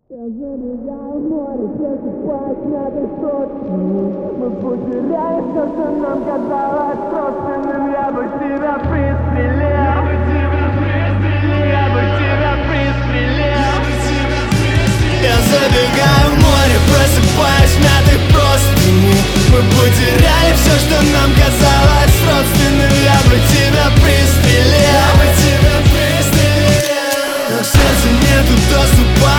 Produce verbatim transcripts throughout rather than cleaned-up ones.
Я забегаю в море, просыпаюсь на той сотне. Мы потеряли все, что нам казалось родственным. Я бы тебя пристрелил, я бы тебя пристрелил, я бы тебя пристрелил. Я забегаю в море, просыпаюсь в мятой простыни. Мы потеряли все, что нам казалось родственным. Я бы тебя пристрелил, я бы тебя пристрелил. Но к сердцу нету доступа.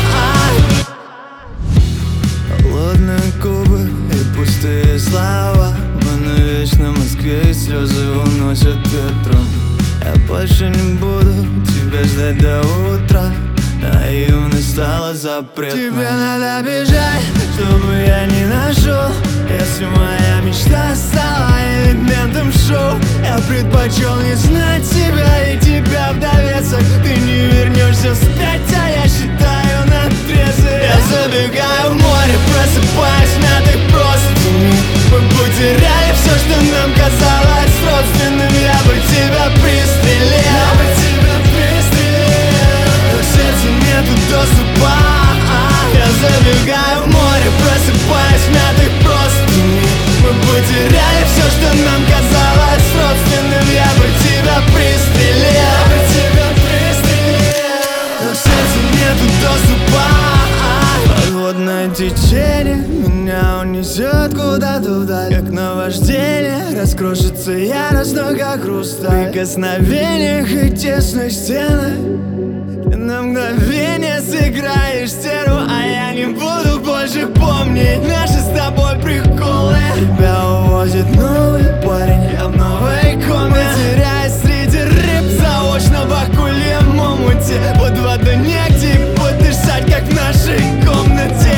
Холодные губы и пустые слова. Мы навечно в Москве и слезы уносят ветром. Я больше не буду тебя ждать до утра. Наивность стала запретной. Тебе надо бежать, чтобы я не нашел. Если моя мечта стала элементом шоу, я предпочел не знать тебя и тебя в довесок. Ты не вернешься вспять, а я считаю надрезы. Я забегаю в море, просыпаюсь в мятой простыни. Мы потеряли все, что нам казалось родственным. Я бы тебя пристрелил, я бы тебя пристрелил. Но к сердцу нету доступа. Я забегаю в море, просыпаюсь в мятой простыни. Мы потеряли все, что нам казалось родственным. Я бы тебя пристрелил, я бы тебя пристрелил. Но к сердцу нету доступа. Подводное течение меня унесет куда-то вдаль, как наваждение. Раскрошится яростно, как хрусталь. В прикосновениях и тесной стены ты на мгновение сыграешь стерву, а я не буду больше помнить наши с тобой приколы. Тебя увозит новый парень, я в новой комнате, теряясь среди рыб заочно в акульем омуте. Под водой негде и подышать, как в нашей комнате.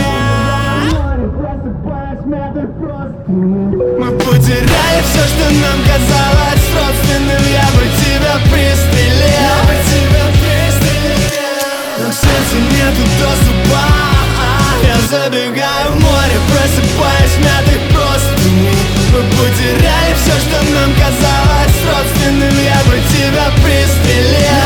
Мы потеряли все, что нам казалось родственным. Я бы тебя пристрелил, я бы тебя пристрелил. Но к сердцу нету доступа. Я забегаю в море, просыпаюсь в мятой простыни. Мы потеряли все, что нам казалось родственным. Я бы тебя пристрелил.